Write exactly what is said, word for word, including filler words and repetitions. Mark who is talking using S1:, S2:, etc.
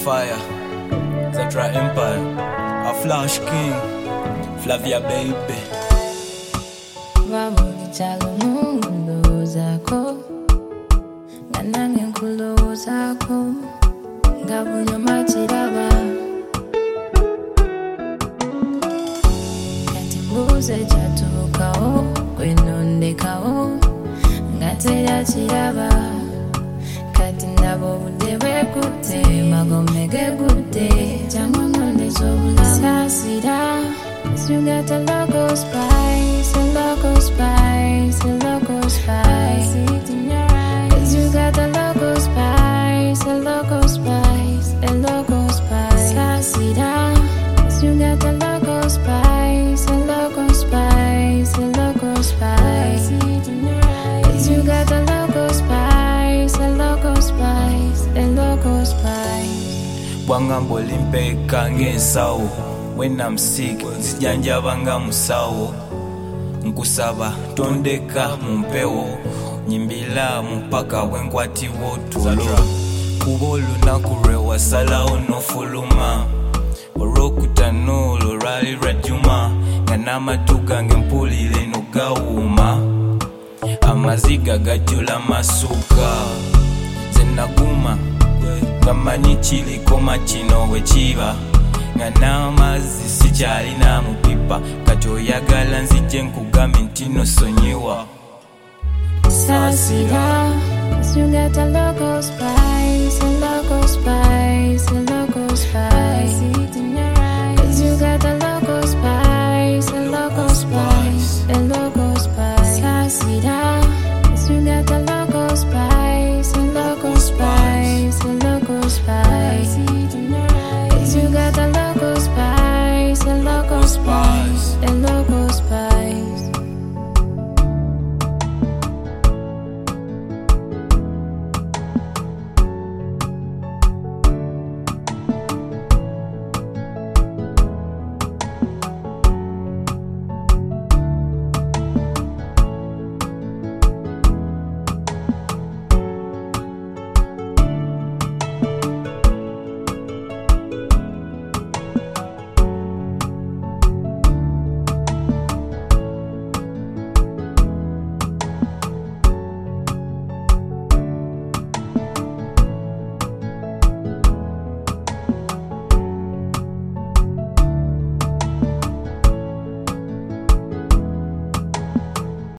S1: fire, Zatra Empire, a Flash King, Flavia baby.
S2: Vamos chalo mundo zako, ganange nkulo zako, ngabunyo machiraba. Kati mbuze chatukao, kwenondekao, ngatera chiraba. Kati ndabo budewe kute, magomege kute, jamononde zobula sasira. You got the local spice, the local spice, the local spice. See in your eyes. You got the local spice, the local spice, the local spice. Sasida. You got the local spice, the local spice, the local spice. See in your eyes. You got the local spice, the local spice, the local spice.
S1: Wangambo limpeka ngensawo. When I'm sick, zijanjabanga musawo. Nkusaba tondeka mumpewo, nyimbila mpaka wenkwati wotulo. Kubolu na kurewa sala onofuluma. Orokutano lorali rajuma. Nganama tugange mpulile nugawuma. Amaziga gajula masuka. Zenaguma gamani chili koma chino wechiva. Ngana mazi sichali na mupipa. Kati oyagala nzije nkugambe nti nosonyiwa.
S2: Sasira. You got the local spice, the local spice, the local spice.